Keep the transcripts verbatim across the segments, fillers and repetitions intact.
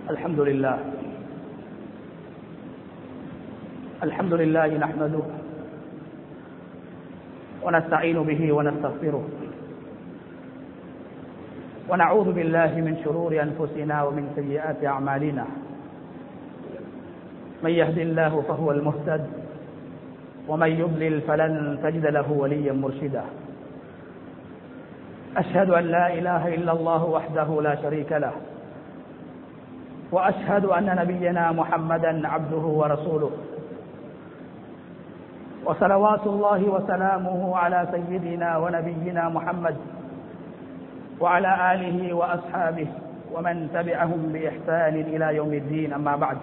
الحمد لله الحمد لله نحمده ونستعين به ونستغفره ونعوذ بالله من شرور أنفسنا ومن سيئات أعمالنا من يهد الله فهو المهتد ومن يضلل فلن تجد له وليا مرشدا أشهد أن لا إله إلا الله وحده لا شريك له وأشهد أن نبينا محمدا عبده ورسوله وصلوات الله وسلامه على سيدنا ونبينا محمد وعلى آله وأصحابه ومن تبعهم بإحسان إلى يوم الدين. أما بعد،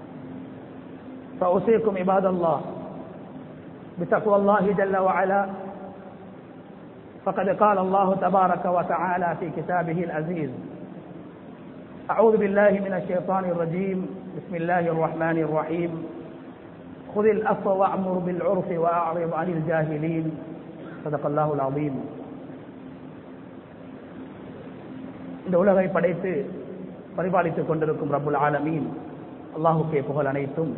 فأوصيكم عباد الله بتقوى الله جل وعلا، فقد قال الله تبارك وتعالى في كتابه العزيز: أعوذ بالله من الشيطان الرجيم، بسم الله الرحمن الرحيم، خذ العفو وأمر بالعرف وأعرض عن الجاهلين. صدق الله العظيم. இந்த உலகை படைத்து பரிபாலித்துக் கொண்டிருக்கும் ரப்புல் ஆலமீன் அல்லாஹுக்கே புகழ் அனைத்தும்.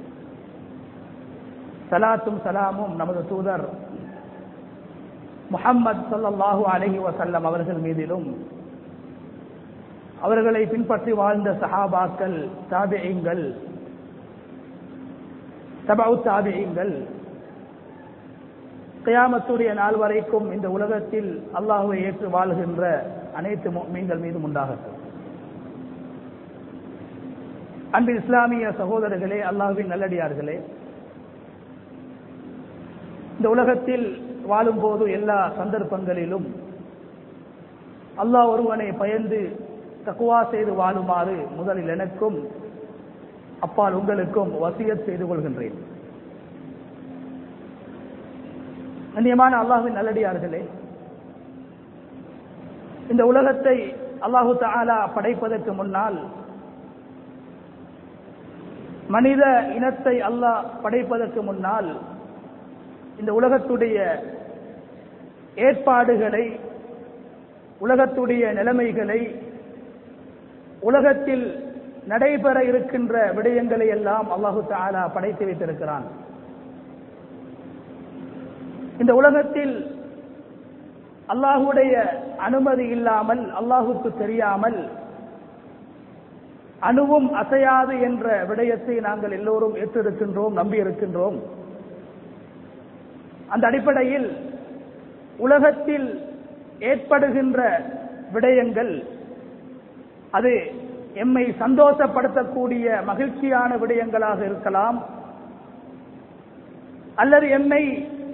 சலாத்தும் சலாமும் நமது தூதர் முஹம்மது ஸல்லல்லாஹு அலைஹி வஸல்லம் அவர்கள் மீதிலும், அவர்களை பின்பற்றி வாழ்ந்த சஹாபாக்கள், தாபிஈன்கள், தபஉ தாபிஈன்கள், கியாமத்துடைய நாள் வரைக்கும் இந்த உலகத்தில் அல்லாஹ்வை ஏற்று வாழ்கின்ற அனைத்து முஃமின்கள் மீதும் உண்டாகட்டும். அன்பு இஸ்லாமிய சகோதரர்களே, அல்லாஹ்வின் நல்லடியார்களே, இந்த உலகத்தில் வாழும்போது எல்லா சந்தர்ப்பங்களிலும் அல்லாஹ் ஒருவனை பயந்து தக்வா செய்து வாழுமாறு முதலில் எனக்கும் அப்பால் உங்களுக்கும் வசியத் செய்து கொள்கின்றேன். கண்ணியமான அல்லாஹ்வின் நல்லடியார்களே, இந்த உலகத்தை அல்லாஹு தஆலா படைப்பதற்கு முன்னால், மனித இனத்தை அல்லாஹ் படைப்பதற்கு முன்னால் இந்த உலகத்துடைய ஏற்பாடுகளை, உலகத்துடைய நிலைமைகளை, உலகத்தில் நடைபெற இருக்கின்ற விடயங்களை எல்லாம் அல்லாஹு தஆலா படைத்து வைத்திருக்கிறான். இந்த உலகத்தில் அல்லாஹுடைய அனுமதி இல்லாமல், அல்லாஹுக்கு தெரியாமல் அணுவும் அசையாது என்ற விடயத்தை நாங்கள் எல்லோரும் ஏற்றிருக்கின்றோம், நம்பி இருக்கின்றோம். அந்த அடிப்படையில் உலகத்தில் ஏற்படுகின்ற விடயங்கள் அது எம்மை சந்தோஷப்படுத்தக்கூடிய மகிழ்ச்சியான விடயங்களாக இருக்கலாம், அல்லது எம்மை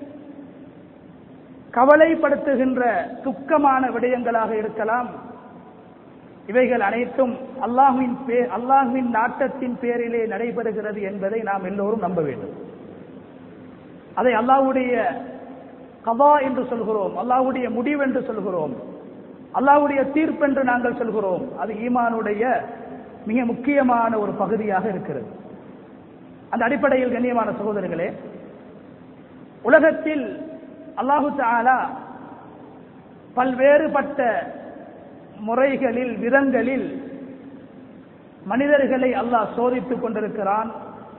கவலைப்படுத்துகின்ற துக்கமான விடயங்களாக இருக்கலாம். இவைகள் அனைத்தும் அல்லாஹ்வின் பேர், அல்லாஹ்வின் நாட்டத்தின் பேரிலே நடைபெறுகிறது என்பதை நாம் எல்லோரும் நம்ப வேண்டும். அதை அல்லாஹ்வுடைய கதா என்று சொல்கிறோம், அல்லாஹ்வுடைய முடிவு என்று சொல்கிறோம், அல்லாஹ்வுடைய தீர்ப்பு என்று நாங்கள் சொல்கிறோம். அது ஈமானுடைய மிக முக்கியமான ஒரு பகுதியாக இருக்கிறது. அந்த அடிப்படையில் கண்ணியமான சகோதரர்களே, உலகத்தில் அல்லாஹு தஆலா பல்வேறுபட்ட முறைகளில், விதங்களில் மனிதர்களை அல்லாஹ் சோதித்துக் கொண்டிருக்கிறான்.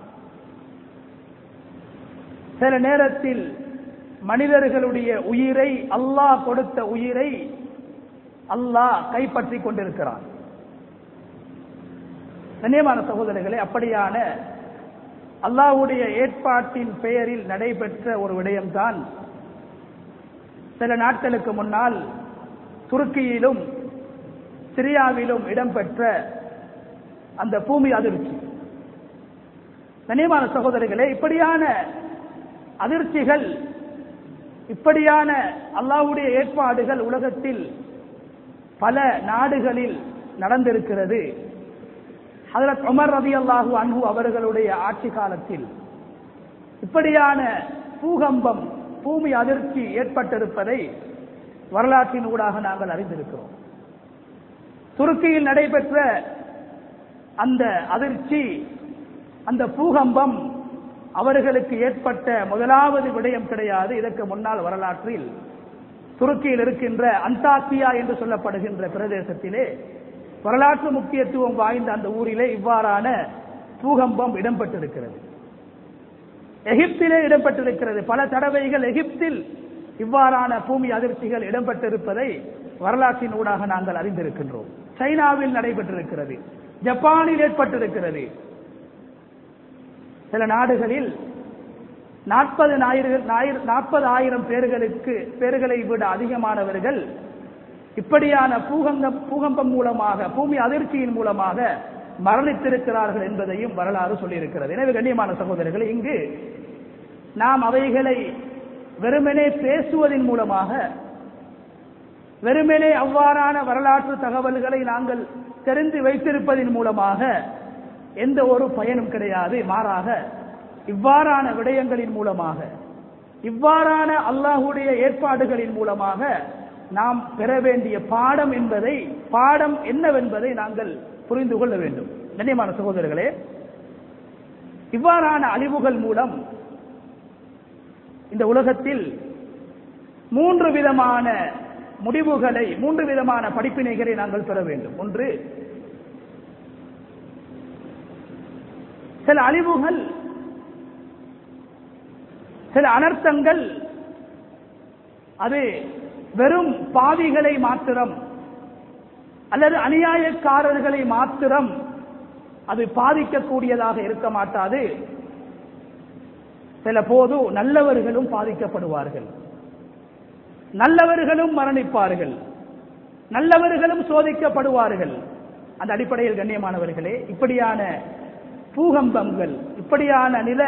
சில நேரத்தில் மனிதர்களுடைய உயிரை, அல்லாஹ் கொடுத்த உயிரை அல்லாஹ் கைப்பற்றிக் கொண்டிருக்கிறான். கண்ணியமான சகோதரர்களே, அப்படியான அல்லாஹ்வுடைய ஏற்பாட்டின் பெயரில் நடைபெற்ற ஒரு விடயம்தான் சில நாட்களுக்கு முன்னால் துருக்கியிலும் சிரியாவிலும் இடம்பெற்ற அந்த பூமி அதிர்ச்சி. கண்ணியமான சகோதரர்களே, இப்படியான அதிர்ச்சிகள், இப்படியான அல்லாஹ்வுடைய ஏற்பாடுகள் உலகத்தில் பல நாடுகளில் நடந்திருக்கிறது. ஹஜ்ரத் உமர் ரலியல்லாஹு அன்ஹு அவர்களுடைய ஆட்சி காலத்தில் இப்படியான பூகம்பம், பூமி அதிர்ச்சி ஏற்பட்டிருப்பதை வரலாற்றின் ஊடாக நாங்கள் அறிந்திருக்கிறோம். துருக்கியில் நடைபெற்ற அந்த அதிர்ச்சி, அந்த பூகம்பம் அவர்களுக்கு ஏற்பட்ட முதலாவது விடயம் கிடையாது. இதற்கு முன்னால் வரலாற்றில் துருக்கியில் இருக்கின்ற அந்தாக்கியா என்று சொல்லப்படுகின்ற பிரதேசத்திலே வரலாற்று முக்கியத்துவம் வாய்ந்த அந்த ஊரிலே இவ்வாறான பூகம்பம் இடம்பெற்றிருக்கிறது. எகிப்திலே இடம்பெற்றிருக்கிறது. பல தடவைகள் எகிப்தில் இவ்வாறான பூமி அதிர்ச்சிகள் இடம்பெற்றிருப்பதை வரலாற்றின் ஊடாக நாங்கள் அறிந்திருக்கின்றோம். சைனாவில் நடைபெற்றிருக்கிறது, ஜப்பானில் ஏற்பட்டிருக்கிறது. சில நாடுகளில் நாற்பது நாற்பது ஆயிரம் பேர்களுக்கு பேர்களை விட அதிகமானவர்கள் இப்படியான பூகம்பம் பூகம்பம் மூலமாக பூமி அதிர்ச்சியின் மூலமாக மரணித்திருக்கிறார்கள் என்பதையும் வரலாறு சொல்லியிருக்கிறது. எனவே கண்ணியமான சகோதரர்கள், இங்கு நாம் அவைகளை வெறுமனே பேசுவதன் மூலமாக, வெறுமனே அவ்வாறான வரலாற்று தகவல்களை நாங்கள் தெரிந்து வைத்திருப்பதன் மூலமாக எந்த ஒரு பயனும் கிடையாது. மாறாக இவ்வாறான விடயங்களின் மூலமாக, இவ்வாறான அல்லாஹ்வுடைய ஏற்பாடுகளின் மூலமாக நாம் பெற வேண்டிய பாடம் என்பதை பாடம் என்னவென்பதை நாங்கள் புரிந்து கொள்ள வேண்டும். கண்ணியமான சகோதரர்களே, இவ்வாறான அழிவுகள் மூலம் இந்த உலகத்தில் மூன்று விதமான முடிவுகளை, மூன்று விதமான படிப்பினைகளை நாங்கள் பெற வேண்டும். ஒன்று, சில அழிவுகள், சில அனர்த்தங்கள் அது வெறும் பாவிகளை மாத்திரம் அல்லது அநியாயக்காரர்களை மாத்திரம் அது பாதிக்கக்கூடியதாக இருக்க மாட்டாது. சில போது நல்லவர்களும் பாதிக்கப்படுவார்கள், நல்லவர்களும் மரணிப்பார்கள், நல்லவர்களும் சோதிக்கப்படுவார்கள். அந்த அடிப்படையில் கண்ணியமானவர்களே, இப்படியான பூகம்பங்கள், இப்படியான நில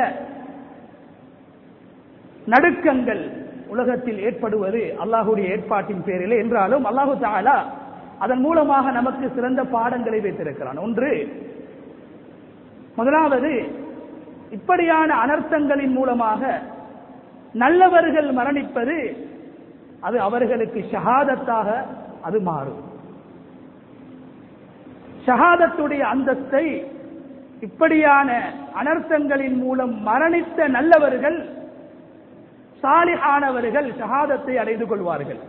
நடுக்கங்கள் உலகத்தில் ஏற்படுவது அல்லாஹ்வுடைய ஏற்பாட்டின் பேரிலே என்றாலும் அல்லாஹு தஆலா அதன் மூலமாக நமக்கு சிறந்த பாடங்களை வைத்திருக்கிறான். ஒன்று, முதலாவது, இப்படியான அனர்த்தங்களின் மூலமாக நல்லவர்கள் மரணிப்பது அது அவர்களுக்கு ஷஹாதத்தாக அது மாறும். ஷஹாதத்துடைய அந்தஸ்தை இப்படியான அனர்த்தங்களின் மூலம் மரணித்த நல்லவர்கள், சாலிஹானவர்கள் ஷஹாதத்தை அடைந்து கொள்வார்கள்.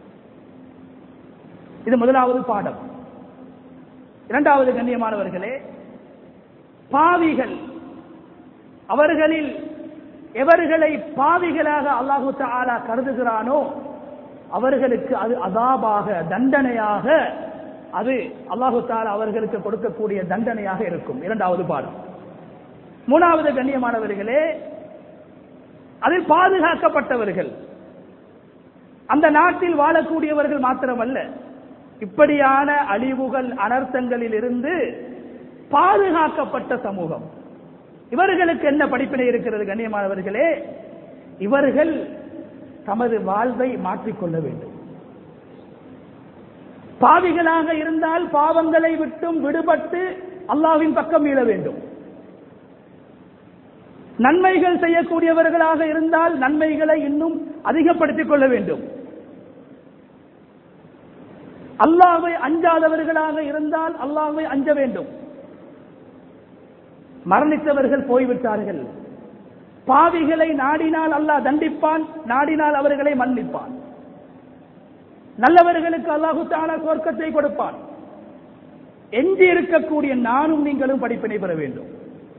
இது முதலாவது பாடம். இரண்டாவது கண்ணியமானவர்களே, பாவிகள், அவர்களில் எவர்களை பாவிகளாக அல்லாஹு தஆலா கருதுகிறானோ அவர்களுக்கு அது அதாபாக, தண்டனையாக, அது அல்லாஹு தஆலா அவர்களுக்கு கொடுக்கக்கூடிய தண்டனையாக இருக்கும். இரண்டாவது பாடம். மூணாவது கண்ணியமானவர்களே, அதில் பாதுகாக்கப்பட்டவர்கள், அந்த நாட்டில் வாழக்கூடியவர்கள் மாத்திரமல்ல, இப்படியான அழிவுகள் அனர்த்தங்களில் இருந்து பாதுகாக்கப்பட்ட சமூகம், இவர்களுக்கு என்ன படிப்பினை இருக்கிறது கண்ணியமானவர்களே? இவர்கள் தமது வாழ்வை மாற்றிக்கொள்ள வேண்டும். பாவிகளாக இருந்தால் பாவங்களை விட்டும் விடுபட்டு அல்லாஹ்வின் பக்கம் மீள வேண்டும். நன்மைகள் செய்யக்கூடியவர்களாக இருந்தால் நன்மைகளை இன்னும் அதிகப்படுத்திக் கொள்ள வேண்டும். அல்லாஹ்வை அஞ்சாதவர்களாக இருந்தால் அல்லாஹ்வை அஞ்ச வேண்டும். மரணித்தவர்கள் போய்விட்டார்கள். பாவிகளை நாடினால் அல்லாஹ் தண்டிப்பான், நாடினால் அவர்களை மன்னிப்பான். நல்லவர்களுக்கு அல்லாஹு தஆலா சொர்க்கத்தை கொடுப்பான். எஞ்சி இருக்கக்கூடிய நானும் நீங்களும் படிப்பினை பெற வேண்டும்.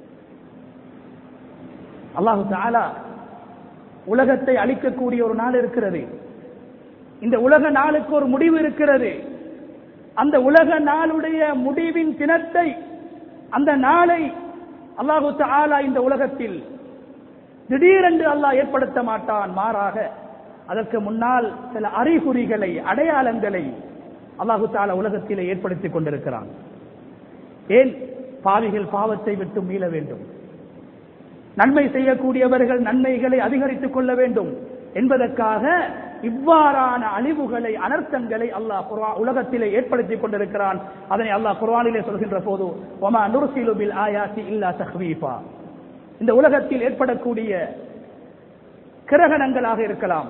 அல்லாஹு தஆலா உலகத்தை அழிக்கக்கூடிய ஒரு நாள் இருக்கிறது. இந்த உலக நாளுக்கு ஒரு முடிவு இருக்கிறது. அந்த உலக நாளுடைய முடிவின் தினத்தை, அந்த நாளை அல்லாஹு தஆலா இந்த உலகத்தில் திடீரென்று அல்லாஹ் ஏற்படுத்த மாட்டான். மாறாக அதற்கு முன்னால் சில அறிகுறிகளை, அடையாளங்களை அல்லாஹு தஆலா உலகத்திலே ஏற்படுத்திக் கொண்டிருக்கிறான். ஏன்? பாவிகள் பாவத்தை விட்டு மீள வேண்டும், நன்மை செய்யக்கூடியவர்கள் நன்மைகளை அதிகரித்துக் கொள்ள வேண்டும் என்பதற்காக இவ்வாறான அழிவுகளை, அனர்த்தங்களை அல்லாஹ் உலகத்திலே ஏற்படுத்திக் கொண்டிருக்கிறான். அதனை அல்லாஹ் குர்ஆனிலே சொல்கின்ற போது, வமா நுர்சிலு பில் ஆயாத்தி இல்லா தஹ்வீஃபா, இந்த உலகத்தில் ஏற்படக்கூடிய கிரகணங்களாக இருக்கலாம்,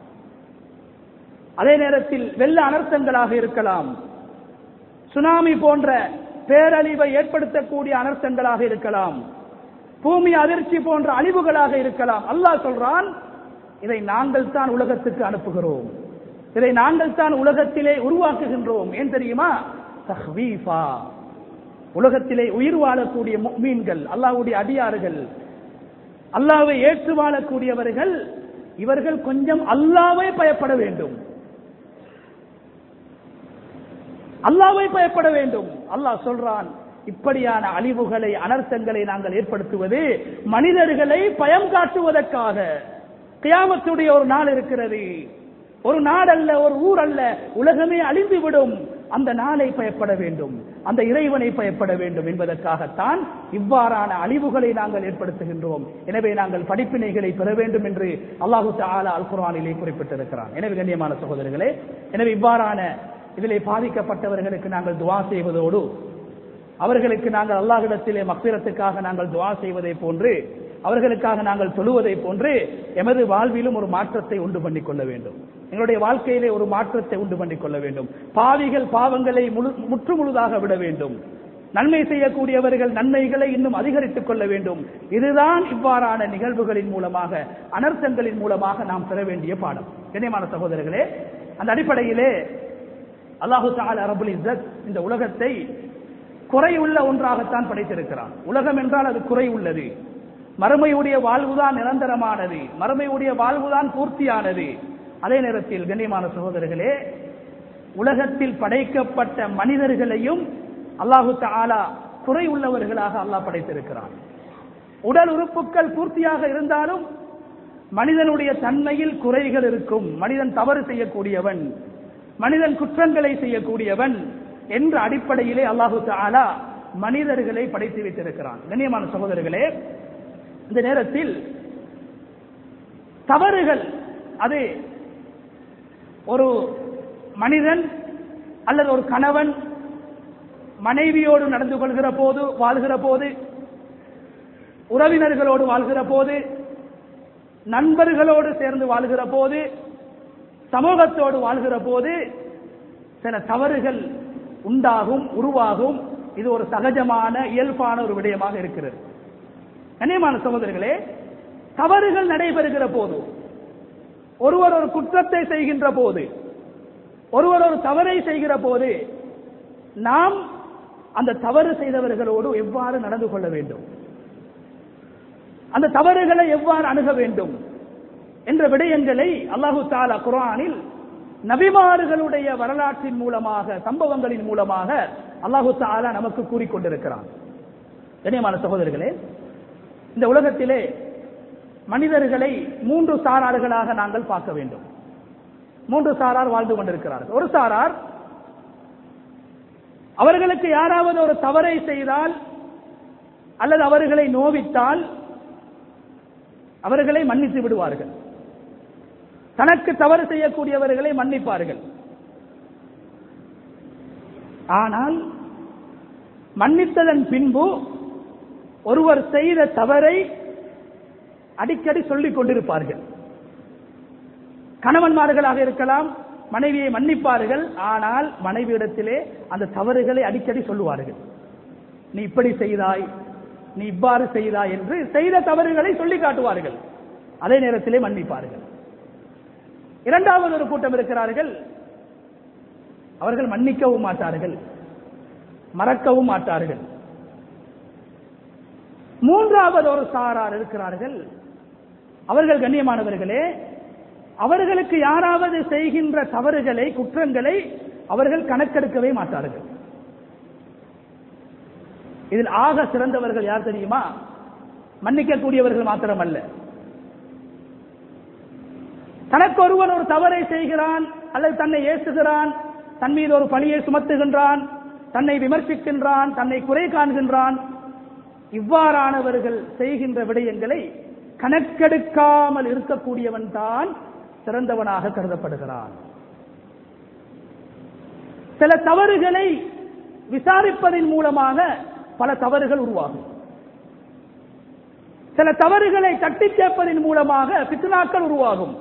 அதே நேரத்தில் வெள்ள அனர்த்தங்களாக இருக்கலாம், சுனாமி போன்ற பேரழிவை ஏற்படுத்தக்கூடிய அனர்த்தங்களாக இருக்கலாம், பூமி அதிர்ச்சி போன்ற அழிவுகளாக இருக்கலாம். அல்லாஹ் சொல்றான், இதை நாங்கள் தான் உலகத்துக்கு அனுப்புகிறோம், இதை நாங்கள் தான் உலகத்திலே உருவாக்குகின்றோம். ஏன் தெரியுமா? தஹ்வீஃபா. உலகத்திலே உயிர் வாழக்கூடிய முஃமின்கள், அல்லாஹ்வுடைய அடியார்கள், அல்லாஹ்வை ஏற்று வாழக்கூடியவர்கள், இவர்கள் கொஞ்சம் அல்லாஹ்வை பயப்பட வேண்டும், அல்லாஹ்வை பயப்பட வேண்டும். அல்லாஹ் சொல்றான், இப்படியான அழிவுகளை அனர்த்தங்களை நாங்கள் ஏற்படுத்துவது மனிதர்களை பயம் காட்டுவதற்காக. கியாமத்துடைய ஒரு நாள் இருக்கிறது, ஒரு நாடல்ல, ஒரு ஊர் அல்ல, உலகமே அழிந்துவிடும். அந்த நாளை பயப்பட வேண்டும், அந்த இறைவனை பயப்பட வேண்டும் என்பதற்காகத்தான் இவ்வாறான அழிவுகளை நாங்கள் ஏற்படுத்துகின்றோம். எனவே நாங்கள் படிப்பினைகளை பெற வேண்டும் என்று அல்லாஹு தஆலா அல் குர்ஆனிலே குறிப்பிட்டிருக்கிறான். எனவே கண்ணியமான சகோதரர்களே, எனவே இவ்வாறான இதிலே பாதிக்கப்பட்டவர்களுக்கு நாங்கள் துஆ செய்வதோடு, அவர்களுக்கு நாங்கள் அல்லாஹ்விடத்திலே மக்ஃபிரத்துக்காக நாங்கள் துஆ செய்வதை போன்று, அவர்களுக்காக நாங்கள் தொழுவதை போன்று எமது வாழ்விலும் ஒரு மாற்றத்தை உண்டு பண்ணிக் கொள்ள வேண்டும். எங்களுடைய வாழ்க்கையிலே ஒரு மாற்றத்தை உண்டு பண்ணிக் கொள்ள வேண்டும். பாவிகள் பாவங்களை முற்று முழுதாக விட வேண்டும். நன்மை செய்யக்கூடியவர்கள் நன்மைகளை இன்னும் அதிகரித்துக் கொள்ள வேண்டும். இதுதான் இவ்வாறான நிகழ்வுகளின் மூலமாக, அனர்த்தங்களின் மூலமாக நாம் பெற வேண்டிய பாடம். கண்ணியமான சகோதரர்களே, அந்த அடிப்படையிலே அல்லாஹு தஆலா ரப்புல் இஸ்ஸத் இந்த உலகத்தை குறையுள்ள ஒன்றாகத்தான் படைத்திருக்கிறான். உலகம் என்றால் அது குறை உள்ளது. மறுமையுடைய வாழ்வுதான் நிரந்தரமானது, மறுமையுடைய வாழ்வுதான் பூர்த்தியானது. அதே நேரத்தில் கண்ணியமான சகோதரர்களே, உலகத்தில் படைக்கப்பட்ட மனிதர்களையும் அல்லாஹு தஆலா குறை உள்ளவர்களாக அல்லாஹ் படைத்திருக்கிறான். உடல் உறுப்புகள் பூர்த்தியாக இருந்தாலும் மனிதனுடைய தன்மையில் குறைகள் இருக்கும். மனிதன் தவறு செய்யக்கூடியவன், மனிதன் குற்றங்களை செய்யக்கூடியவன் என்ற அடிப்படையிலே அல்லாஹு தஆலா மனிதர்களை படைத்து வைத்திருக்கிறான். கண்ணியமான சகோதரர்களே, இந்த நேரத்தில் தவறுகள், அது ஒரு மனிதன் அல்லது ஒரு கணவன் மனைவியோடு நடந்து கொள்கிற போது, வாழ்கிற போது, உறவினர்களோடு வாழ்கிற போது, நண்பர்களோடு சேர்ந்து வாழ்கிற போது, சமூகத்தோடு வாழ்கிற போது சில தவறுகள் உண்டாகும், உருவாகும். இது ஒரு சகஜமான இயல்பான ஒரு விடயமாக இருக்கிறது. கண்ணியமான சகோதரர்களே, தவறுகள் நடைபெறுகிற போது, ஒருவர் ஒரு குற்றத்தை செய்கின்ற போது, ஒருவர் ஒரு தவறை செய்கிற போது, நாம் அந்த தவறு செய்தவர்களோடு எவ்வாறு நடந்து கொள்ள வேண்டும், அந்த தவறுகளை எவ்வாறு அணுக வேண்டும் என்ற விடயங்களை அல்லாஹு தஆலா குர்ஆனில் நபிமார்களுடைய வரலாற்றின் மூலமாக, சம்பவங்களின் மூலமாக அல்லாஹு தஆலா நமக்கு கூறிக்கொண்டிருக்கிறான். கண்ணியமான சகோதரர்களே, இந்த உலகத்திலே மனிதர்களை மூன்று சாரார்களாக நாங்கள் பார்க்க வேண்டும். மூன்று சாரார் வாழ்ந்து கொண்டிருக்கிறார்கள். ஒரு சாரார், அவர்களுக்கு யாராவது ஒரு தவறை செய்தால் அல்லது அவர்களை நோவித்தால் அவர்களை மன்னித்து விடுவார்கள். தனக்கு தவறு செய்யக்கூடியவர்களை மன்னிப்பார்கள். ஆனால் மன்னித்ததன் பின்பு ஒருவர் செய்த தவறை அடிக்கடி சொல்லிக் கொண்டிருப்பார்கள். கணவன்மார்களாக இருக்கலாம், மனைவியை மன்னிப்பார்கள். ஆனால் மனைவியிடத்திலே அந்த தவறுகளை அடிக்கடி சொல்லுவார்கள். நீ இப்படி செய்தாய், நீ இவ்வாறு செய்தாய் என்று செய்த தவறுகளை சொல்லி காட்டுவார்கள். அதே நேரத்திலே மன்னிப்பார்கள். இரண்டாவது ஒரு கூட்டம் இருக்கிறார்கள், அவர்கள் மன்னிக்கவும் மாட்டார்கள், மறக்கவும் மாட்டார்கள். மூன்றாவது ஒரு சாரார் இருக்கிறார்கள், அவர்கள் கண்ணியமானவர்களே, அவர்களுக்கு யாராவது செய்கின்ற தவறுகளை, குற்றங்களை அவர்கள் கணக்கெடுக்கவே மாட்டார்கள். இதில் ஆக சிறந்தவர்கள் யார் தெரியுமா? மன்னிக்கக்கூடியவர்கள் மாத்திரமல்ல, தனக்கு ஒருவன் ஒரு தவறை செய்கிறான் அல்லது தன்னை ஏசுகிறான், தன் மீது ஒரு பழியை சுமத்துகின்றான், தன்னை விமர்சிக்கின்றான், தன்னை குறை காண்கின்றான், இவ்வாறானவர்கள் செய்கின்ற விடயங்களை கணக்கெடுக்காமல் இருக்கக்கூடியவன் தான் சிறந்தவனாக கருதப்படுகிறான். சில தவறுகளை விசாரிப்பதன் மூலமாக பல தவறுகள் உருவாகும். சில தவறுகளை தட்டி கேட்பதன் மூலமாக ஃபித்னாக்கள் உருவாகும்.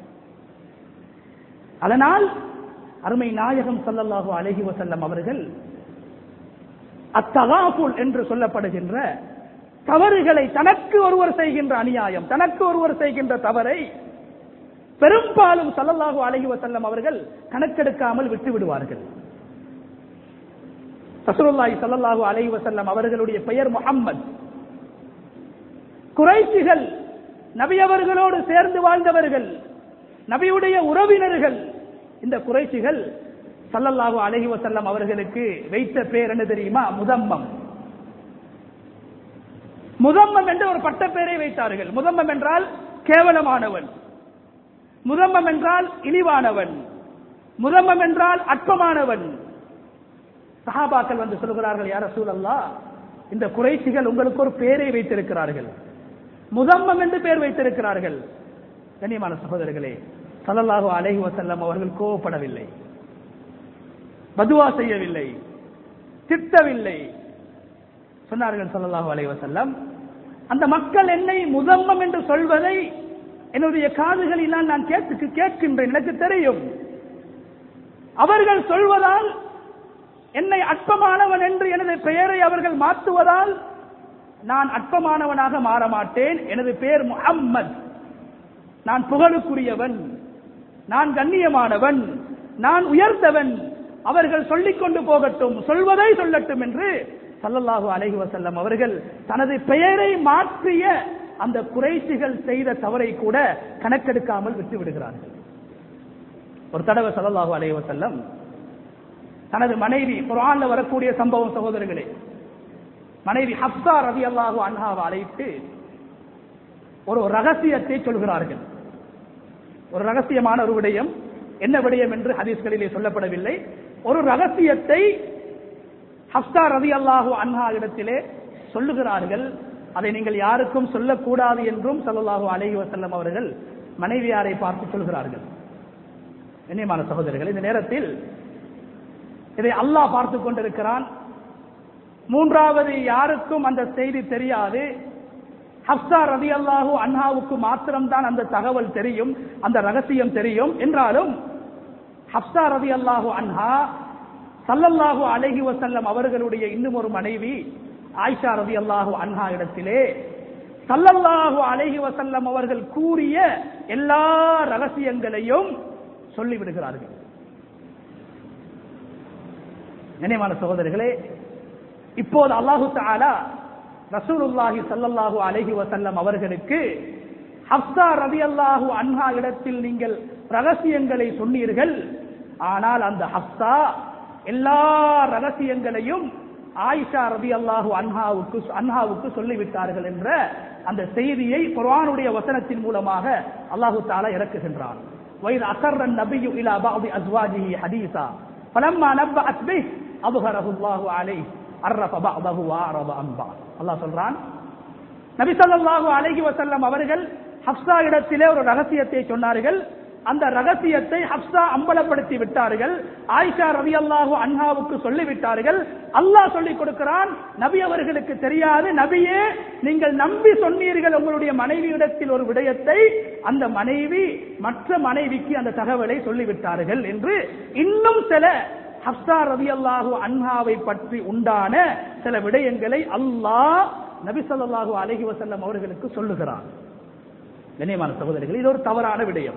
அதனால் அருமை நாயகம் ஸல்லல்லாஹு அலைஹி வஸல்லம் அவர்கள் அத்தகாஃபுல் என்று சொல்லப்படுகின்ற தவறுகளை, தனக்கு ஒருவர் செய்கின்ற அநியாயம், தனக்கு ஒருவர் செய்கின்ற தவறை பெரும்பாலும் ஸல்லல்லாஹு அலைஹி வஸல்லம் அவர்கள் கணக்கெடுக்காமல் விட்டு விடுவார்கள். ரசூலுல்லாஹி ஸல்லல்லாஹு அலைஹி வஸல்லம் அவர்களுடைய பெயர் முஹம்மது. குறைஷிகள் நபி அவர்களோடு சேர்ந்து வாழ்ந்தவர்கள், நபியுடைய உறவினர்கள். இந்த குறைஷிகள் ஸல்லல்லாஹு அலைஹி வஸல்லம் அவர்களுக்கு வைத்த பெயர் என்ன தெரியுமா? முதம்மம். முதம்மம் என்று ஒரு பட்ட பெயரை வைத்தார்கள். முதம்மம் என்றால் கேவலமானவன், முதம்மம் என்றால் இழிவானவன், முதம்மம் என்றால் அற்பமானவன். சஹாபாக்கள் வந்து சொல்கிறார்கள், யா ரசூலல்லாஹ், இந்த குறைஷிகள் உங்களுக்கு ஒரு பெயரை வைத்திருக்கிறார்கள், முதம்மம் என்று பெயர் வைத்திருக்கிறார்கள். கண்ணியமான சகோதரர்களே, ஸல்லல்லாஹு அலைஹி வஸல்லம் அவர்கள் கோபப்படவில்லை, பதுவா செய்யவில்லை, திட்டவில்லை. சொன்னார்கள் ஸல்லல்லாஹு அலைஹி வஸல்லம், அந்த மக்கள் என்னை முதம்மம் என்று சொல்வதை என்னுடைய காதுகளில் நான் கேட்டு கேட்கின்றேன், எனக்கு தெரியும். அவர்கள் சொல்வதால் என்னை அற்பமானவன் என்று எனது பெயரை அவர்கள் மாற்றுவதால் நான் அற்பமானவனாக மாற மாட்டேன். எனது பெயர் முஹம்மது, நான் புகழுக்குரியவன், நான் கண்ணியமானவன், நான் உயர்ந்தவன். அவர்கள் சொல்லிக் கொண்டு போகட்டும், சொல்வதை சொல்லட்டும் என்று ஸல்லல்லாஹு அலைஹி வஸல்லம் அவர்கள் தனது பெயரை மாற்றிய அந்த குறைஷிகள் செய்த தவறை கூட கணக்கெடுக்காமல் விட்டு விடுகிறார்கள். ஒரு தடவை ஸல்லல்லாஹு அலைஹி வஸல்லம் தனது மனைவி, குர்ஆன்ல வரக்கூடிய சம்பவம் சகோதரர்களே, மனைவி ஹப்ஸா ரலியல்லாஹு அன்ஹாவை அழைத்து ஒரு ரகசியத்தை சொல்கிறார்கள். ஒரு ரகசியமான ஒரு விடயம், என்ன விடயம் என்று ஹதீஸ்களிலே சொல்லப்படவில்லை. ஒரு ரகசியத்தை ஹப்ஸா ரலியல்லாஹு அன்ஹா இடத்திலே சொல்லுகிறார்கள். அதை நீங்கள் யாருக்கும் சொல்லக்கூடாது என்றும் ஸல்லல்லாஹு அலைஹி வஸல்லம் அவர்கள் மனைவியாரை பார்த்து சொல்கிறார்கள். கண்ணியமான சகோதரர்கள், இந்த நேரத்தில் இதை அல்லாஹ் பார்த்து கொண்டிருக்கிறான். மூன்றாவது யாருக்கும் அந்த செய்தி தெரியாது. ஹப்ஸா ரலியல்லாஹு அன்ஹாவுக்கு மாத்திரம்தான் அந்த தகவல் தெரியும், அந்த ரகசியம் தெரியும். என்றாலும் ஹப்ஸா ரலியல்லாஹு அன்ஹா ஸல்லல்லாஹு அலைஹி வஸல்லம் அவர்களுடைய இன்னும் ஒரு மனைவி ஆயிஷா ரலியல்லாஹு அன்ஹா இடத்திலே ஸல்லல்லாஹு அலைஹி வஸல்லம் அவர்கள் கூறிய எல்லா ரகசியங்களையும் சொல்லிவிடுகிறார்கள். கண்ணியமான சகோதரர்களே, இப்போது அல்லாஹு தஆலா ரசூலுல்லாஹி ஸல்லல்லாஹு அலைஹி வஸல்லம் அவர்களுக்கு ஹப்ஸா ரலியல்லாஹு அன்ஹா இடத்தில் நீங்கள் ரகசியங்களை சொன்னீர்கள், ஆனால் அந்த ஹப்ஸா எல்லா ரகசியங்களையும் ஆயிஷா ரலியல்லாஹு அன்ஹாவுக்கு அன்ஹாவுக்கு சொல்லிவிட்டார்கள் என்ற அந்த செய்தியை குர்ஆனுடைய வசனத்தின் மூலமாக அல்லாஹு தஆலா இறக்குகின்றான். وَإِذْ أَسَرَّ النَّبِيُّ إِلَى بَعْضِ أَزْوَاجِهِ حَدِيثًا فَلَمَّا نَبَّأَتْ بِهِ أَظْهَرَهُ اللَّهُ عَلَيْهِ عَرَّفَ بَعْضَهُ وَأَعْرَضَ عَنْ بَعْضٍ. அல்லாஹ் சொல்றான், நபி ஸல்லல்லாஹு அலைஹி வஸல்லம் அவர்கள் ஹப்ஸா இடத்திலே ஒரு ரகசியத்தை சொன்னார்கள். அந்த ரகசியத்தை ஹப்ஸா அம்பலப்படுத்தி விட்டார்கள், ஆயிஷா ரலியல்லாஹு அன்ஹாவுக்கு சொல்லிவிட்டார்கள். அல்லாஹ் சொல்லிக் கொடுக்கிறான், நபி அவர்களுக்கு தெரியாது, நபியே நீங்கள் நம்பி சொன்னீர்கள் உங்களுடைய மனைவியிடத்தில் ஒரு விடயத்தை, அந்த மனைவி மற்ற மனைவிக்கு அந்த தகவலை சொல்லிவிட்டார்கள் என்று இன்னும் சில ஹப்ஸா ரலியல்லாஹு அன்ஹாவை பற்றி உண்டான சில விடயங்களை அல்லாஹ் நபி ஸல்லல்லாஹு அலைஹி வஸல்லம் அவர்களுக்கு சொல்லுகிறான். கண்ணியமான சகோதரர்களே, இது ஒரு தவறான விடயம்.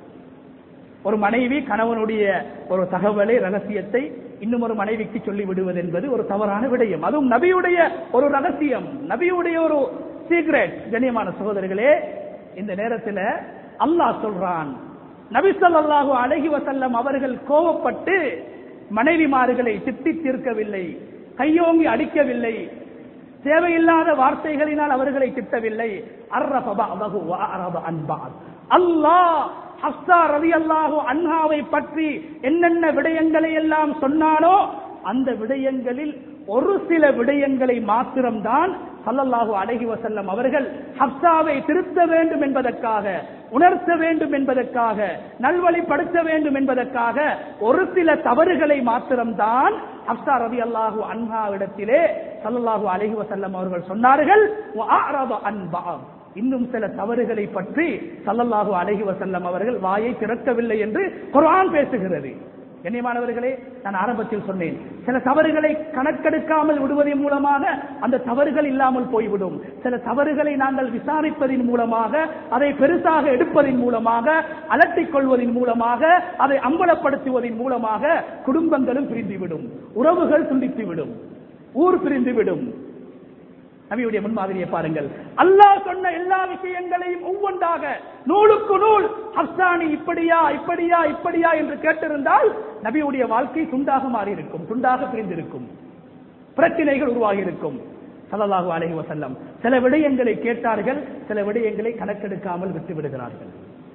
ஒரு மனைவி கணவனுடைய ஒரு தகவலை, ரகசியத்தை இன்னும் ஒரு மனைவிக்கு சொல்லி விடுவது என்பது ஒரு தவறான விடயம். அதுவும் நபியுடைய ஒரு ரகசியம், நபியுடைய ஒரு சீக்ரெட். கண்ணியமான சகோதரர்களே, இந்த நேரத்தில் அல்லாஹ் சொல்றான், நபி ஸல்லல்லாஹு அலைஹி வஸல்லம் அவர்கள் கோபப்பட்டு மனைவிமார்களை திட்டி தீர்க்கவில்லை, கையோங்கி அடிக்கவில்லை, தேவையில்லாத வார்த்தைகளினால் அவர்களை திட்டவில்லை. அர்ரஃப பஅதஹு வஅரத அன் பஅத். அல்லாஹ் ஹப்ஸா ரலியல்லாஹு அன்ஹாவை பற்றி என்னென்ன விடயங்களை எல்லாம் சொன்னானோ அந்த விடயங்களில் ஒரு சில விடயங்களை மாத்திரம்தான் ஸல்லல்லாஹு அலைஹி வஸல்லம் அவர்கள் ஹப்ஸாவை திருத்த வேண்டும் என்பதற்காக, உணர்த்த வேண்டும் என்பதற்காக, நல்வழிப்படுத்த வேண்டும் என்பதற்காக ஒரு சில தவறுகளை மாத்திரம்தான் ஹப்ஸா ரலியல்லாஹு அன்ஹாவிடத்திலே ஸல்லல்லாஹு அலைஹி வஸல்லம் அவர்கள் சொன்னார்கள். வஅரத அன் பஅத். இன்னும் சில தவறுகளை பற்றி ஸல்லல்லாஹு அலைஹி வஸல்லம் அவர்கள் வாயை திறக்கவில்லை என்று குர்ஆன் பேசுகிறது. கண்ணியமானவர்களே, நான் ஆரம்பத்தில் சொன்னேன், சில தவறுகளை கணக்கெடுக்காமல் விடுவதன் மூலமாக அந்த தவறுகள் இல்லாமல் போய்விடும். சில தவறுகளை நாங்கள் விசாரிப்பதன் மூலமாக, அதை பெருசாக எடுப்பதன் மூலமாக, அலட்டிக் கொள்வதன் மூலமாக, அதை அம்பலப்படுத்துவதன் மூலமாக குடும்பங்களும் பிரிந்துவிடும், உறவுகள் துண்டித்துவிடும், ஊர் பிரிந்துவிடும். நபியுடைய முன்மாதிரியை பாருங்கள். அல்லாஹ் சொன்ன எல்லா விஷயங்களையும் ஒவ்வொன்றாக நூலுக்கு நூல் ஹஸ்ஸானி இப்படியா இப்படியா இப்படியா என்று கேட்டிருந்தால் நபியுடைய வாழ்க்கை துண்டாக மாறி இருக்கும், துண்டாக பிரிந்திருக்கும், பிரச்சனைகள் உருவாகி இருக்கும். ஸல்லல்லாஹு அலைஹி வஸல்லம் சில விடயங்களை கேட்டார்கள், சில விடயங்களை கணக்கெடுக்காமல் விட்டு விடுகிறார்கள்.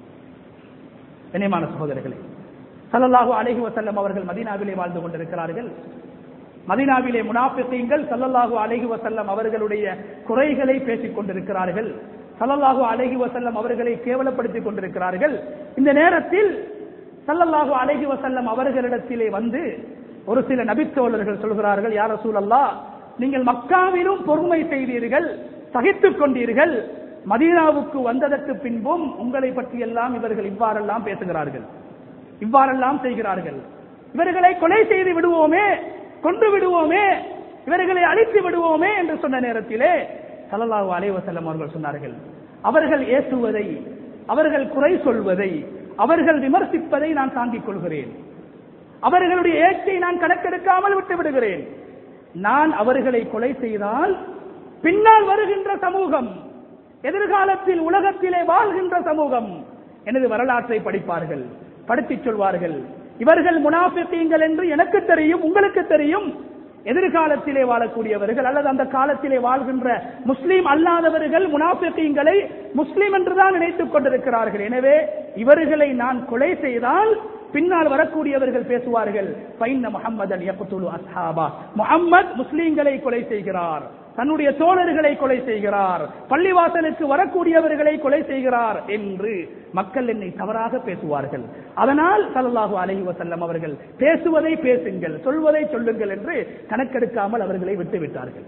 கண்ணியமான சகோதரர்களே, ஸல்லல்லாஹு அலைஹி வஸல்லம் அவர்கள் மதீனாவிலே வாழ்ந்து கொண்டிருக்கிறார்கள். மதீனாவிலே முனாஃபிகீன்கள் ஸல்லல்லாஹு அலைஹி வஸல்லம் அவர்களுடைய குறைகளை பேசிக் கொண்டிருக்கிறார்கள். ஸல்லல்லாஹு அலைஹி வஸல்லம் அவர்களை கேவலப்படுத்திக் கொண்டிருக்கிறார்கள். இந்த நேரத்தில் ஸல்லல்லாஹு அலைஹி வஸல்லம் அவர்களிடத்திலே வந்து ஒரு சில நபித்தோழர்கள் சொல்கிறார்கள், யா ரசூலல்லாஹ், நீங்கள் மக்காவிலும் பொறுமை செய்தீர்கள், சகித்துக் கொண்டீர்கள், மதீனாவுக்கு வந்ததற்கு பின்பும் உங்களை பற்றி எல்லாம் இவர்கள் இவ்வாறெல்லாம் பேசுகிறார்கள், இவ்வாறெல்லாம் செய்கிறார்கள். இவர்களை கொலை செய்து விடுவோமே, கொண்டு விடுவோமே, இவர்களை அழித்து விடுவோமே என்று சொன்ன நேரத்திலே ஸல்லல்லாஹு அலைஹி வஸல்லம் அவர்கள் சொன்னார்கள், அவர்கள் ஏசுவதை, அவர்கள் குறை சொல்வதை, அவர்கள் விமர்சிப்பதை நான் தாங்கிக் கொள்கிறேன், அவர்களுடைய ஏச்சை நான் கணக்கெடுக்காமல் விட்டு விடுகிறேன். நான் அவர்களை கொலை செய்தால் பின்னால் வருகின்ற சமூகம், எதிர்காலத்தில் உலகத்திலே வாழ்கின்ற சமூகம் எனது வரலாற்றை படிப்பார்கள், படித்துச் சொல்வார்கள், இவர்கள் முனாஃபிகீன்கள் என்று எனக்கு தெரியும், உங்களுக்கு தெரியும். எதிர்காலத்திலே வாழக்கூடியவர்கள் அல்லது அந்த காலத்திலே வாழ்கின்ற முஸ்லீம் அல்லாதவர்கள் முனாஃபிகீன்களை முஸ்லீம் என்றுதான் நினைத்துக் கொண்டிருக்கிறார்கள். எனவே இவர்களை நான் கொலை செய்தால் பின்னால் வரக்கூடியவர்கள் பேசுவார்கள், ஃபைன்ன முஹம்மதன் யக்துலு அஸ்ஹாபா, முஹம்மத் முஸ்லீம்களை கொலை செய்கிறார், தன்னுடைய தோழர்களை கொலை செய்கிறார், பள்ளிவாசலுக்கு வரக்கூடியவர்களை கொலை செய்கிறார் என்று மக்கள் என்னை தவறாக பேசுவார்கள். அதனால் ஸல்லல்லாஹு அலைஹி வஸல்லம் அவர்கள் பேசுவதை பேசுங்கள், சொல்வதை சொல்லுங்கள் என்று கணக்கெடுக்காமல் அவர்களை விட்டுவிட்டார்கள்.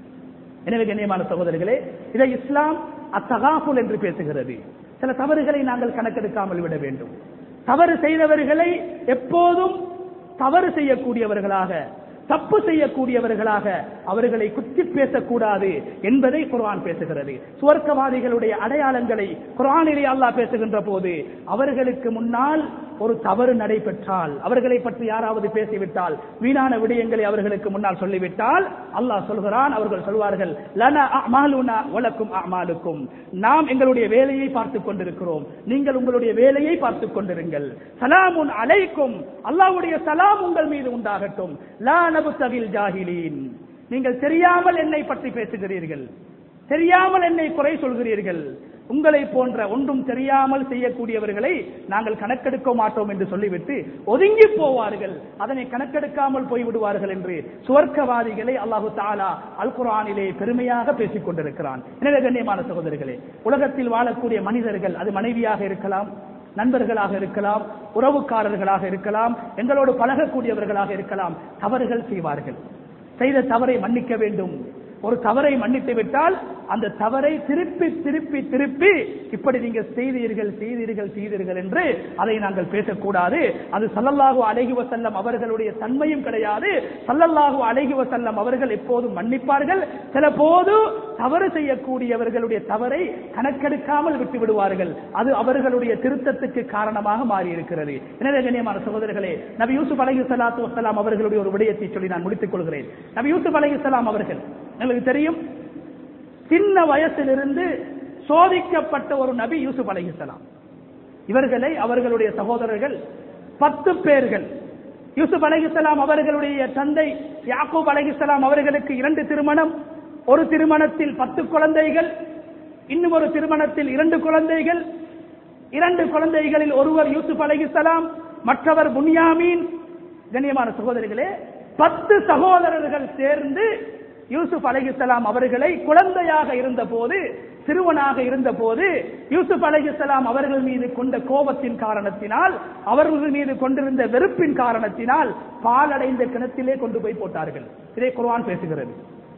எனவே கண்ணியமான சகோதரர்களே, இதை இஸ்லாம் அத்தகாஃபுல் என்று பேசுகிறது. சில தவறுகளை நாங்கள் கணக்கெடுக்காமல் விட வேண்டும். தவறு செய்தவர்களை எப்போதும் தவறு செய்யக்கூடியவர்களாக, தப்பு செய்யக்கூடியவர்களாக அவர்களை குத்தி பேசக்கூடாது என்பதை குர்ஆன் பேசுகிறது. சுவர்க்கவாதிகளுடைய அடையாளங்களை குர்ஆனிலே அல்லாஹ் பேசுகின்ற போது அவர்களுக்கு முன்னால் ஒரு தவறு நடைபெற்றால், அவர்களை பற்றி யாராவது பேசிவிட்டால், வீணான விடயங்களை அவர்களுக்கு முன்னால் சொல்லிவிட்டால் அல்லாஹ் சொல்கிறான், அவர்கள் சொல்வார்கள், லனா அஅமாலுனா வலக்கும் அஅமாலுக்கும், நாம் எங்களுடைய வேலையை பார்த்துக் கொண்டிருக்கிறோம், நீங்கள் உங்களுடைய வேலையை பார்த்துக் கொண்டிருங்கள். சலாமுன் அலைக்கும், அல்லாஹ்வுடைய சலாம் உங்கள் மீது உண்டாகட்டும். லா நபுத்தகில் ஜாஹிலீன், நீங்கள் தெரியாமல் என்னை பற்றி பேசுகிறீர்கள், தெரியாமல் என்னை குறை சொல்கிறீர்கள், உங்களை போன்ற ஒன்றும் தெரியாமல் செய்யக்கூடியவர்களை நாங்கள் கணக்கெடுக்க மாட்டோம் என்று சொல்லிவிட்டு ஒதுங்கி போவார்கள், அதனை கணக்கெடுக்காமல் போய்விடுவார்கள் என்று சுவர்க்கவாதிகளை அல்லாஹு தஆலா அல் குர்ஆனிலே பெருமையாக பேசிக் கொண்டிருக்கிறான். எனவே கண்ணியமான சகோதரர்களே, உலகத்தில் வாழக்கூடிய மனிதர்கள், அது மனைவியாக இருக்கலாம், நண்பர்களாக இருக்கலாம், உறவுக்காரர்களாக இருக்கலாம், எங்களோடு பழகக்கூடியவர்களாக இருக்கலாம், தவறுகள் செய்வார்கள். செய்த தவறை மன்னிக்க வேண்டும். ஒரு தவறை மன்னித்து விட்டால் அந்த தவறை திருப்பி திருப்பி திருப்பி இப்படி நீங்கள் செய்தீர்கள் செய்தீர்கள் செய்தீர்கள் என்று அதை நாங்கள் பேசக்கூடாது. அது ஸல்லல்லாஹு அலைஹி வஸல்லம் அவர்களுடைய தன்மையும் கிடையாது. ஸல்லல்லாஹு அலைஹி வஸல்லம் அவர்கள் எப்போதும் மன்னிப்பார்கள். சில போது தவறு செய்யக்கூடியவர்களுடைய தவறை கணக்கெடுக்காமல் விட்டு விடுவார்கள். அது அவர்களுடைய திருத்தத்துக்கு காரணமாக மாறி இருக்கிறது. எனவே கண்ணியமான சகோதரர்களே, நபி யூசுப் அலைஹிஸ்ஸலாத்து வஸ்ஸலாம் அவர்களுடைய ஒரு விடயத்தை சொல்லி நான் முடித்துக் கொள்கிறேன். நபி யூசுப் அலைஹிஸ்ஸலாம் அவர்கள், உங்களுக்கு தெரியும், சின்ன வயசிலிருந்து சோதிக்கப்பட்ட ஒரு நபி யூசுப் அலைஹிஸ்ஸலாம். இவர்களை அவர்களுடைய சகோதரர்கள் பத்து பேர்கள், யூசுப் அலைஹிஸ்ஸலாம் அவர்களுடைய தந்தை யாக்கூப் அலைஹிஸ்ஸலாம் அவர்களுக்கு இரண்டு திருமணம், ஒரு திருமணத்தில் பத்து குழந்தைகள், இன்னும் ஒரு திருமணத்தில் இரண்டு குழந்தைகள், இரண்டு குழந்தைகளில் ஒருவர் யூசுப் அலைஹிஸ்ஸலாம், மற்றவர் புன்யாமீன். கண்ணியமான சகோதரிகளே, பத்து சகோதரர்கள் சேர்ந்து யூசுப் அலைஹிஸ்ஸலாம் அவர்களை குழந்தையாக இருந்த போது, சிறுவனாக இருந்த போது யூசுப் அலைஹிஸ்ஸலாம் அவர்கள் மீது கொண்ட கோபத்தின் காரணத்தினால், அவர்கள் மீது கொண்டிருந்த வெறுப்பின் காரணத்தினால் பாலடைந்த கிணத்திலே கொண்டு போய் போட்டார்கள். இதை குர்ஆன் பேசுகிறது.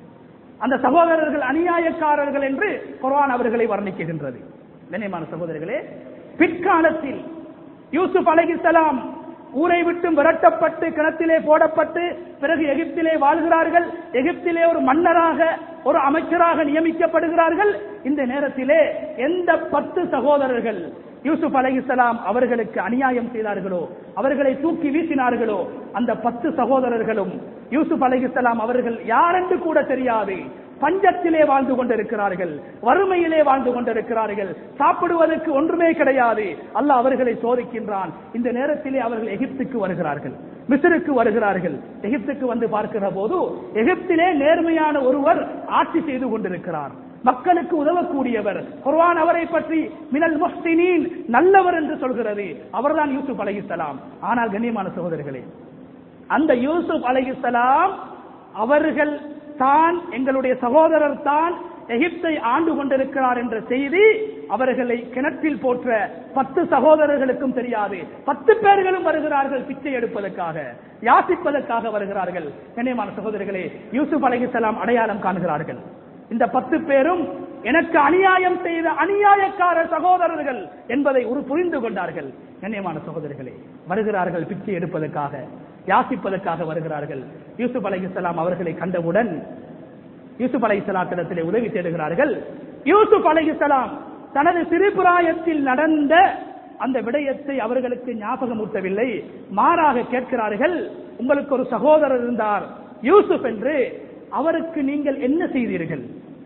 அந்த சகோதரர்கள் அநியாயக்காரர்கள் என்று குர்ஆன் அவர்களை வர்ணிக்கின்றது. கண்ணியமான சகோதரர்களே, பிற்காலத்தில் யூசுப் அலைஹிஸ்ஸலாம் ஊரை விட்டு விரட்டப்பட்டு கிணத்திலே போடப்பட்டு பிறகு எகிப்திலே வாழ்கிறார்கள். எகிப்திலே ஒரு மன்னராக ஒரு அமைச்சராக நியமிக்கப்படுகிறார்கள். இந்த நேரத்திலே எந்த பத்து சகோதரர்கள் யூசுப் அலைஹிஸ்ஸலாம் அவர்களுக்கு அநியாயம் செய்தார்களோ, அவர்களை தூக்கி வீசினார்களோ, அந்த பத்து சகோதரர்களும் யூசுப் அலைஹிஸ்ஸலாம் அவர்கள் யாரென்று கூட தெரியாது, பஞ்சத்திலே வாழ்ந்து கொண்டிருக்கிறார்கள், வறுமையிலே வாழ்ந்து கொண்டிருக்கிறார்கள், சாப்பிடுவதற்கு ஒன்றுமே கிடையாது. அல்லாஹ் அவர்களை சோதிக்கின்றான். இந்த நேரத்திலே அவர்கள் எகிப்துக்கு வருகிறார்கள், மிஸ்ருக்கு வருகிறார்கள். எகிப்துக்கு வந்து பார்க்கிற போது எகிப்திலே நேர்மையான ஒருவர் ஆட்சி செய்து கொண்டிருக்கிறார், மக்களுக்கு உதவக்கூடியவர். குர்ஆன் அவரை பற்றி மினல் முஹ்சினீன், நல்லவர் என்று சொல்கிறது. அவர்தான் யூசுப் அலைஹிஸ்ஸலாம். ஆனால் கண்ணியமான சகோதரர்களே, அந்த யூசுப் அலைஹிஸ்ஸலாம் அவர்கள் தான், எங்களுடைய சகோதரர் தான் எகிப்தை ஆண்டு கொண்டிருக்கிறார் என்ற செய்தி அவர்களை கிணற்றில் போற்ற பத்து சகோதரர்களுக்கும் தெரியாது. பத்து பேர்களும் வருகிறார்கள் பிச்சை எடுப்பதற்காக, யாசிப்பதற்காக வருகிறார்கள். கண்ணியமான சகோதரர்களே, யூசுப் அலைஹிஸ்ஸலாம் அடையாளம் காண்கிறார்கள். இந்த பத்து பேரும் எனக்கு அநியாயம் செய்த அநியாயக்கார சகோதரர்கள் என்பதை ஒரு புரிந்து கொண்டார்கள். கண்ணியமான சகோதரர்களே, வருகிறார்கள் பிச்சை எடுப்பதற்காக, யாசிப்பதற்காக வருகிறார்கள். யூசுப் அலைஹிஸ்ஸலாம் அவர்களை கண்டவுடன் யூசுப் அலைஹிஸ்ஸலாத்திடத்திலே உதவி தேடுகிறார்கள். யூசுப் அலைஹிஸ்ஸலாம் தனது சிறுபிராயத்தில் நடந்த அந்த விடயத்தை அவர்களுக்கு ஞாபகமூட்டவில்லை. மாறாக கேட்கிறார்கள், உங்களுக்கு ஒரு சகோதரர் இருந்தார் யூசுப் என்று, அவருக்கு நீங்கள் என்ன செய்தீர்கள்?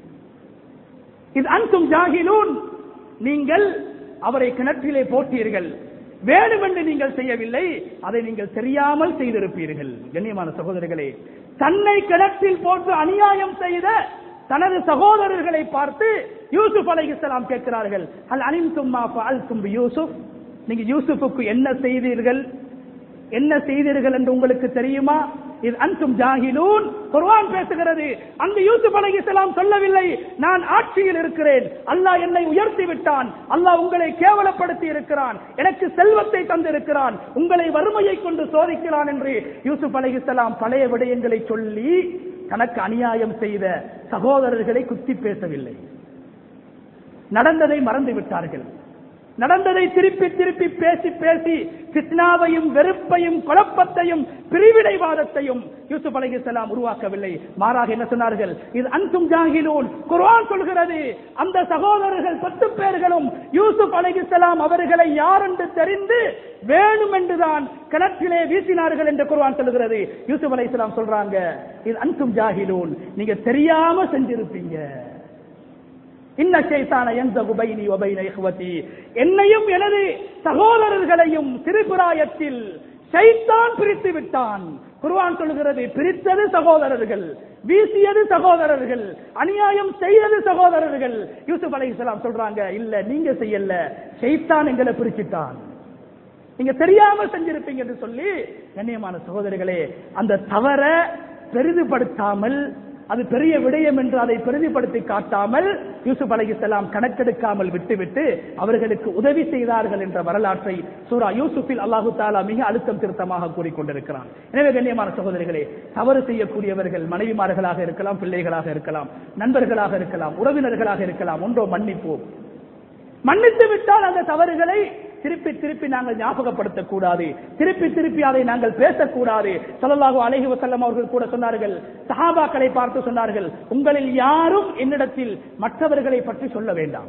இது அன்தும் ஜாஹிலூன், நீங்கள் அவரை கிணற்றிலே போட்டீர்கள், வேண்டுமென்று நீங்கள் செய்யவில்லை, அதை நீங்கள் தெரியாமல் செய்திருப்பீர்கள். கண்ணியமான சகோதரர்களே, தன்னை கிணற்றில் போட்டு அநியாயம் செய்த தனது சகோதரர்களை பார்த்து யூசுப் அலைஹிஸ்ஸலாம் கேட்கிறார்கள், ஹல் அலிம்தும் மா ஃபஅல்தும் பியூசுப், நீங்க யூசுஃபுக்கு என்ன செய்தீர்கள், என்ன செய்தீர்கள் என்று உங்களுக்கு தெரியுமா? இது அன்தும் ஜாஹிலூன். குர்ஆன் பேசுகிறது, அந்த யூசுப் அலைஹிஸ்ஸலாம் சொல்லவில்லை நான் ஆட்சியில் இருக்கிறேன், அல்லாஹ் என்னை உயர்த்தி விட்டான், அல்லாஹ் உங்களை கேவலப்படுத்தி இருக்கிறான், எனக்கு செல்வத்தை தந்திருக்கிறான், உங்களை வறுமையை கொண்டு சோதிக்கிறான் என்று யூசுப் அலைஹிஸ்ஸலாம் பழைய விடயங்களை சொல்லி தனக்கு அநியாயம் செய்த சகோதரர்களை குத்தி பேசவில்லை. நடந்ததை மறந்து விட்டார்கள். நடந்ததை திருப்பி திருப்பி பேசி பேசி ஃபித்னாவையும் வெறுப்பையும் குழப்பத்தையும் பிரிவினைவாதத்தையும் யூசுப் அலைஹிஸ்ஸலாம் உருவாக்கவில்லை. மாறாக என்ன சொன்னார்கள்? இது அன்தும் ஜாஹிலூன். குர்ஆன் சொல்கிறது, அந்த சகோதரர்கள் பத்து பேர்களும் யூசுப் அலைஹிஸ்ஸலாம் அவர்களை யார் என்று தெரிந்து வேணுமென்றுதான் கிணற்றிலே வீசினார்கள் என்று குர்ஆன் சொல்கிறது. யூசுப் அலைஹிஸ்ஸலாம் சொல்றாங்க, இது அன்தும் ஜாஹிலூன், நீங்க தெரியாம செஞ்சிருப்பீங்க. இன்ன ஷைத்தான யன்ஸகு பைனி வ பைன இஹ்வதி, என்னையும் எனது சகோதரர்களையும் சிறுபிராயத்தில் ஷைத்தான் பிரித்து விட்டான். குர்ஆன் சொல்கிறது, பிரித்தது சகோதரர்கள், வீசியது சகோதரர்கள், அநியாயம் செய்தது சகோதரர்கள். யூசுப் அலைஹிஸ்ஸலாம் சொல்றாங்க, இல்ல நீங்க செய்யல, ஷைத்தான் எங்களை பிரிச்சிட்டான், நீங்க தெரியாம செஞ்சிருப்பீங்க என்று சொல்லி, கண்ணியமான சகோதரர்களே, அந்த தவற பெரிதுபடுத்தாமல், அது பெரிய விடயம் என்று அதை பெரிதுபடுத்தி காட்டாமல் யூசுப் அலைஹிஸ்ஸலாம் கணக்கெடுக்காமல் விட்டுவிட்டு அவர்களுக்கு உதவி செய்தார்கள் என்ற வரலாற்றை சூரா யூசுஃபில் அல்லாஹு தஆலா மிக அழுத்தம் திருத்தமாக கூறிக்கொண்டிருக்கிறான். எனவே கண்ணியமான சகோதரிகளே, தவறு செய்யக்கூடியவர்கள் மனைவிமார்களாக இருக்கலாம், பிள்ளைகளாக இருக்கலாம், நண்பர்களாக இருக்கலாம், உறவினர்களாக இருக்கலாம், ஒன்றோ மன்னிப்போம். மன்னித்து விட்டால் அந்த தவறுகளை திருப்பி திருப்பி நாங்கள் ஞாபகப்படுத்தக் கூடாது, திருப்பி திருப்பி அதை நாங்கள் பேசக்கூடாது. ஸல்லல்லாஹு அலைஹி வஸல்லம் அவர்கள் கூட சொன்னார்கள், சஹாபாக்களை பார்த்து சொன்னார்கள், உங்களில் யாரும் என்னிடத்தில் மற்றவர்களை பற்றி சொல்ல வேண்டாம்,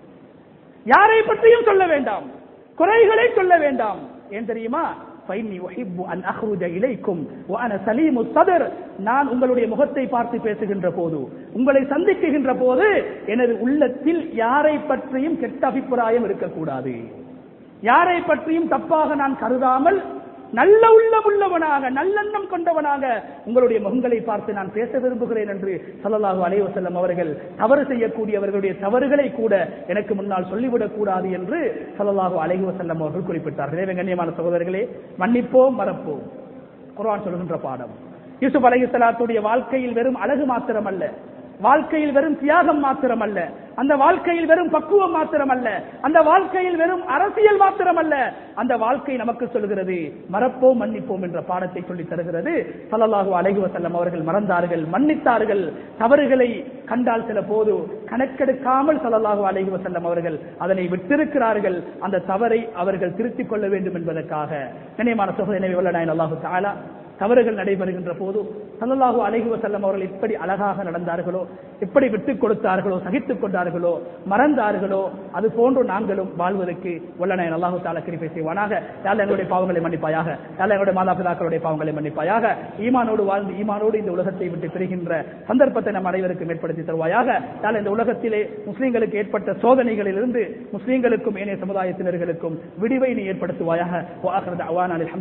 யாரை பற்றியும் சொல்ல வேண்டாம், குறைகளை சொல்ல வேண்டாம். ஏன் தெரியுமா? ஃபைன்னி உஹிப்பு அன் அஹ்ருஜ இலைக்கும் வ அன சலீமுஸ் ஸத்ர், நான் உங்களுடைய முகத்தை பார்த்து பேசுகின்ற போது, உங்களை சந்திக்குகின்ற போது எனது உள்ளத்தில் யாரை பற்றியும் கெட்ட அபிப்பிராயம் இருக்கக்கூடாது, யாரை பற்றியும் தப்பாக நான் கருதாமல் நல்ல உள்ளம் உள்ளவனாக நல்லெண்ணம் கொண்டவனாக உங்களுடைய முகங்களை பார்த்து நான் பேச விரும்புகிறேன் என்று ஸல்லல்லாஹு அலைஹி வஸல்லம் அவர்கள் தவறு செய்யக்கூடியவர்களுடைய தவறுகளை கூட எனக்கு முன்னால் சொல்லிவிடக் கூடாது என்று ஸல்லல்லாஹு அலைஹி வஸல்லம் அவர்கள் குறிப்பிட்டார்கள். எனவே கண்ணியமான சகோதரர்களே, மன்னிப்போம், மறப்போம். குர்ஆன் சொல்கின்ற பாடம். யூசுப் அலைஹிஸ்ஸலாத்துடைய வாழ்க்கையில் வெறும் அழகு மாத்திரமல்ல, வாழ்க்கையில் வெறும் தியாகம் மாத்திரமல்ல, அந்த வாழ்க்கையில் வெறும் பக்குவம் மாத்திரமல்ல, அந்த வாழ்க்கையில் வெறும் அரசியல் மாத்திரமல்ல, அந்த வாழ்க்கை நமக்கு சொல்கிறது மறப்போம் மன்னிப்போம் என்ற பாடத்தை சொல்லி தருகிறது. ஸல்லல்லாஹு அலைஹி வஸல்லம் அவர்கள் மறந்தார்கள், மன்னித்தார்கள், தவறுகளை கண்டால் சில போது கணக்கெடுக்காமல் ஸல்லல்லாஹு அலைஹி வஸல்லம் அவர்கள் அதனை விட்டிருக்கிறார்கள். அந்த தவறை அவர்கள் திருத்திக் கொள்ள வேண்டும் என்பதற்காக. கண்ணியமான சகோதரனே, வல்லநாயன் அல்லாஹு தஆலா தவறுகள் நடைபெறுகின்ற போது ஸல்லல்லாஹு அலைஹி வஸல்லம் அவர்கள் எப்படி அழகாக நடந்தார்களோ, எப்படி விட்டுக் கொடுத்தார்களோ, சகித்துக் கொண்டார்களோ, மறந்தார்களோ, அது போன்று நாங்களும் வாழ்வதற்கு வல்லநாயன் அல்லாஹு தஆலா கிருபை செய்வானாக. யா அல்லாஹ் எங்களுடைய பாவங்களை மன்னிப்பாயாக. யா அல்லாஹ் எங்களுடைய மாதாபிதாக்களுடைய பாவங்களை மன்னிப்பாயாக. ஈமானோடு வாழ்ந்து ஈமானோடு இந்த உலகத்தை விட்டு பிரிகின்ற சந்தர்ப்பத்தை நம் அனைவருக்கும் ஏற்படுத்தி தருவாயாக. யா அல்லாஹ் இந்த உலகத்திலே முஸ்லிம்களுக்கு ஏற்பட்ட சோதனைகளிலிருந்து முஸ்லிம்களுக்கும் ஏனைய சமுதாயத்தினர்களுக்கும் விடிவை நீ ஏற்படுத்துவாயாக.